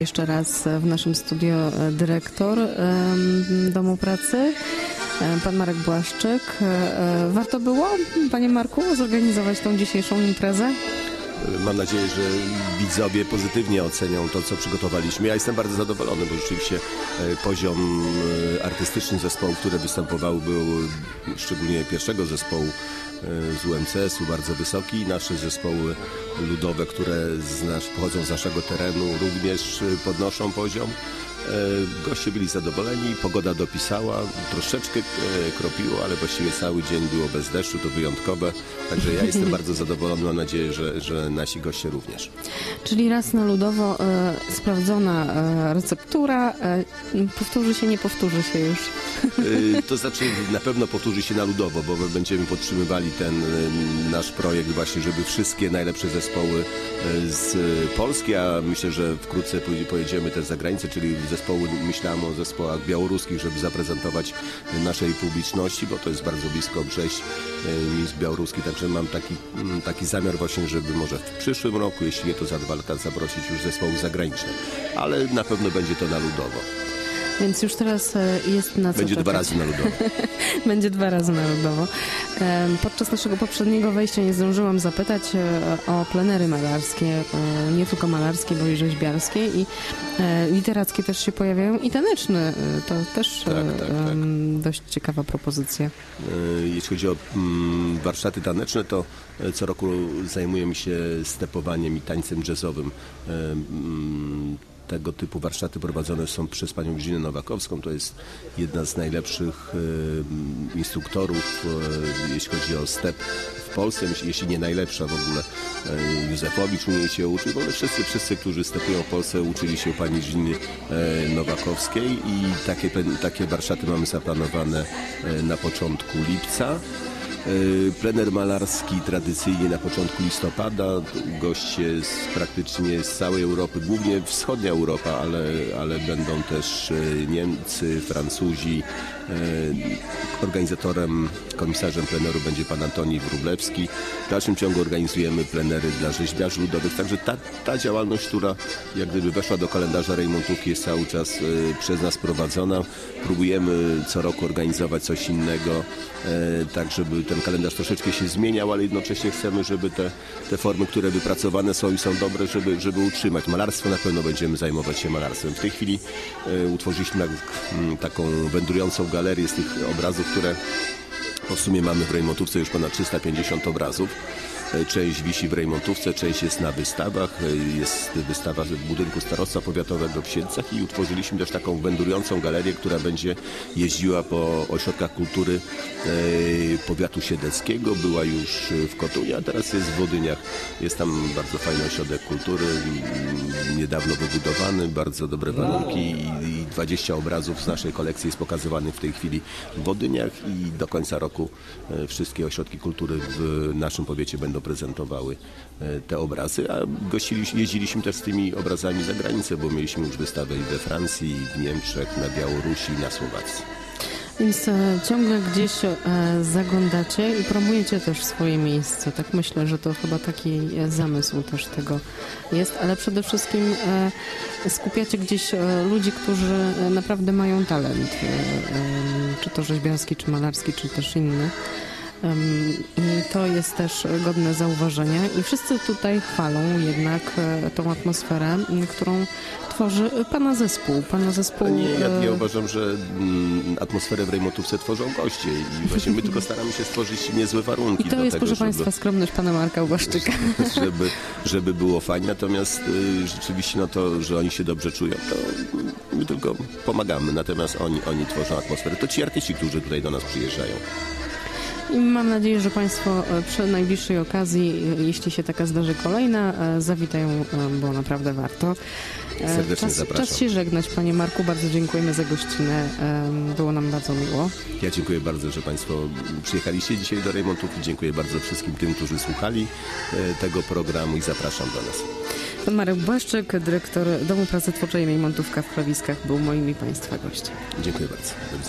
Jeszcze raz w naszym studio dyrektor Domu Pracy, pan Marek Błaszczyk. Warto było, panie Marku, zorganizować tą dzisiejszą imprezę? Mam nadzieję, że widzowie pozytywnie ocenią to, co przygotowaliśmy. Ja jestem bardzo zadowolony, bo rzeczywiście poziom artystyczny zespołów, które występowały, był szczególnie pierwszego zespołu z UMCS-u bardzo wysoki. Nasze zespoły ludowe, które pochodzą z naszego terenu, również podnoszą poziom. Goście byli zadowoleni, pogoda dopisała, troszeczkę kropiło, ale właściwie cały dzień było bez deszczu, to wyjątkowe. Także ja jestem bardzo zadowolony, mam nadzieję, że nasi goście również. Czyli raz na ludowo sprawdzona receptura, powtórzy się, nie powtórzy się już? To znaczy na pewno powtórzy się na ludowo, bo my będziemy podtrzymywali ten nasz projekt właśnie, żeby wszystkie najlepsze zespoły z Polski, a myślę, że wkrótce pojedziemy też za granicę, czyli myślałem o zespołach białoruskich, żeby zaprezentować naszej publiczności, bo to jest bardzo blisko przejść miejsc białoruskich, także mam taki zamiar właśnie, żeby może w przyszłym roku, jeśli nie to za 2 lata, zaprosić już zespoły zagraniczne, ale na pewno będzie to na ludowo. Więc już teraz jest na co Będzie czekać. 2 razy na ludowo. Będzie 2 razy na ludowo. Podczas naszego poprzedniego wejścia nie zdążyłam zapytać o plenery malarskie, nie tylko malarskie, bo i rzeźbiarskie i literackie też się pojawiają i taneczne. To też tak. dość ciekawa propozycja. Jeśli chodzi o warsztaty taneczne, to co roku zajmujemy się stepowaniem i tańcem jazzowym. Tego typu warsztaty prowadzone są przez panią Zinę Nowakowską. To jest jedna z najlepszych instruktorów, jeśli chodzi o step w Polsce, jeśli nie najlepsza w ogóle. Józefowicz u niej się uczył. W ogóle wszyscy, którzy stepują w Polsce, uczyli się u pani Ziny Nowakowskiej i takie warsztaty mamy zaplanowane na początku lipca. Plener malarski tradycyjnie na początku listopada. Goście praktycznie z całej Europy, głównie wschodnia Europa, ale będą też Niemcy, Francuzi. Organizatorem, komisarzem pleneru będzie pan Antoni Wróblewski. W dalszym ciągu organizujemy plenery dla rzeźbiarzy ludowych. Także ta działalność, która jak gdyby weszła do kalendarza Rejmontówki, jest cały czas przez nas prowadzona. Próbujemy co roku organizować coś innego, tak żeby ten kalendarz troszeczkę się zmieniał, ale jednocześnie chcemy, żeby te formy, które wypracowane są i są dobre, żeby utrzymać. Malarstwo na pewno będziemy zajmować się malarstwem. W tej chwili utworzyliśmy taką wędrującą galerię z tych obrazów, które w sumie mamy w Rejmontówce już ponad 350 obrazów. Część wisi w Rejmontówce, część jest na wystawach. Jest wystawa w budynku Starostwa Powiatowego w Siedlcach i utworzyliśmy też taką wędrującą galerię, która będzie jeździła po ośrodkach kultury powiatu siedleckiego. Była już w Kotunie, a teraz jest w Wodyniach. Jest tam bardzo fajny ośrodek kultury, niedawno wybudowany, bardzo dobre warunki i 20 obrazów z naszej kolekcji jest pokazywanych w tej chwili w Wodyniach i do końca roku wszystkie ośrodki kultury w naszym powiecie będą prezentowały te obrazy, a jeździliśmy też z tymi obrazami za granicę, bo mieliśmy już wystawę i we Francji, i w Niemczech, na Białorusi, i na Słowacji. Więc ciągle gdzieś zaglądacie i promujecie też swoje miejsce. Tak myślę, że to chyba taki zamysł też tego jest, ale przede wszystkim skupiacie gdzieś ludzi, którzy naprawdę mają talent, czy to rzeźbiarski, czy malarski, czy też inny. I to jest też godne zauważenia i wszyscy tutaj chwalą jednak tą atmosferę, którą tworzy Pana zespół. Ja uważam, że atmosferę w Rejmontówce tworzą goście i właśnie my tylko staramy się stworzyć niezłe warunki. I to jest, proszę Państwa, skromność Pana Marka Błaszczyka. Żeby było fajnie, natomiast rzeczywiście to, że oni się dobrze czują, to my tylko pomagamy, natomiast oni tworzą atmosferę. To ci artyści, którzy tutaj do nas przyjeżdżają. I mam nadzieję, że Państwo przy najbliższej okazji, jeśli się taka zdarzy kolejna, zawitają, bo naprawdę warto. Serdecznie zapraszam. Czas się żegnać, Panie Marku. Bardzo dziękujemy za gościnę. Było nam bardzo miło. Ja dziękuję bardzo, że Państwo przyjechaliście dzisiaj do Rejmontówki. Dziękuję bardzo wszystkim tym, którzy słuchali tego programu i zapraszam do nas. Pan Marek Błaszczyk, dyrektor Domu Pracy Twórczej Rejmontówka w Chrowiskach, był moim i Państwa gościem. Dziękuję bardzo. Do widzenia.